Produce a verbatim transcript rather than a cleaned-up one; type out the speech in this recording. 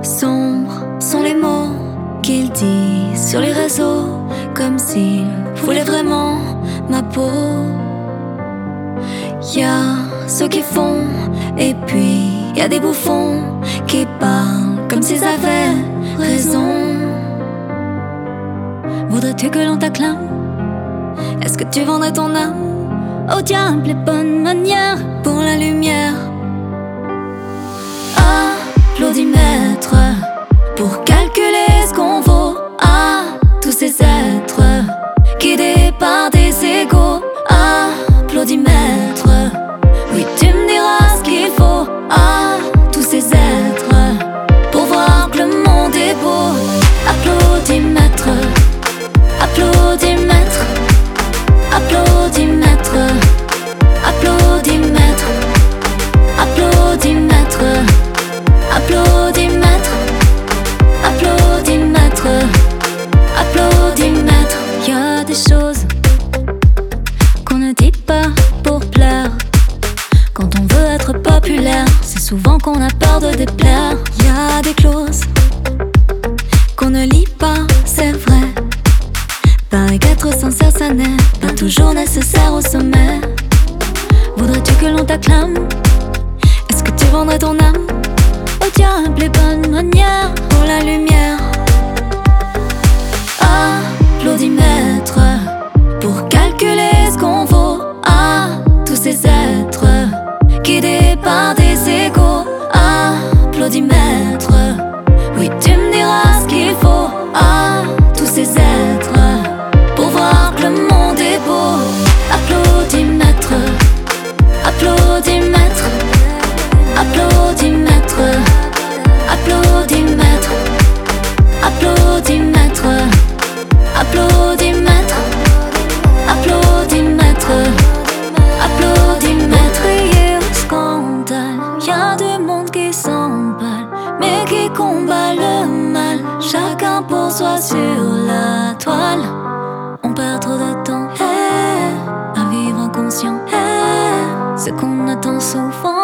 Sombres sont les mots qu'il dit sur les réseaux, comme s'il voulait vraiment ma peau. Y'a ceux qui font, et puis y'a des bouffons qui parlent comme s'ils avaient raison. Voudrais-tu que l'on t'acclame? Est-ce que tu vendrais ton âme au diable les bonnes manières pour la lumière? Applaudimètre pour calculer ce qu'on vaut à tous ces êtres guidés par des égaux. Applaudimètre, oui tu me diras ce qu'il faut à tous ces êtres pour voir que le monde est beau. Applaudimètre, applaudimètre, applaudimètre, applaudimètre, applaudimètre, applaudimètre, applaudimètre, applaudimètre. Y'a des choses qu'on ne dit pas pour plaire. Quand on veut être populaire, c'est souvent qu'on a peur de déplaire. Y'a des clauses qu'on ne lit pas, c'est vrai. Paraît qu'être sincère, ça n'est pas toujours nécessaire au sommet. Voudrais-tu que l'on t'acclame? Est-ce que tu vendrais ton âme au diable les bonnes manières pour la lumière? Applaudimètre pour calculer ce qu'on vaut à tous ces êtres guidés par des égaux. Applaudimètre, oui tu me diras ce qu'il faut à tous ces êtres pour voir que le monde est beau. Applaudimètre, applaudimètre, applaudimètre, applaudimètre, applaudimètre, applaudimètre, applaudimètre, applaudimètre. Crier au scandale, y'a du monde qui s'emballe, mais qui combat le mal, chacun pour soi sur la toile. On perd trop de temps hey, à vivre inconscient hey, ce qu'on attend souvent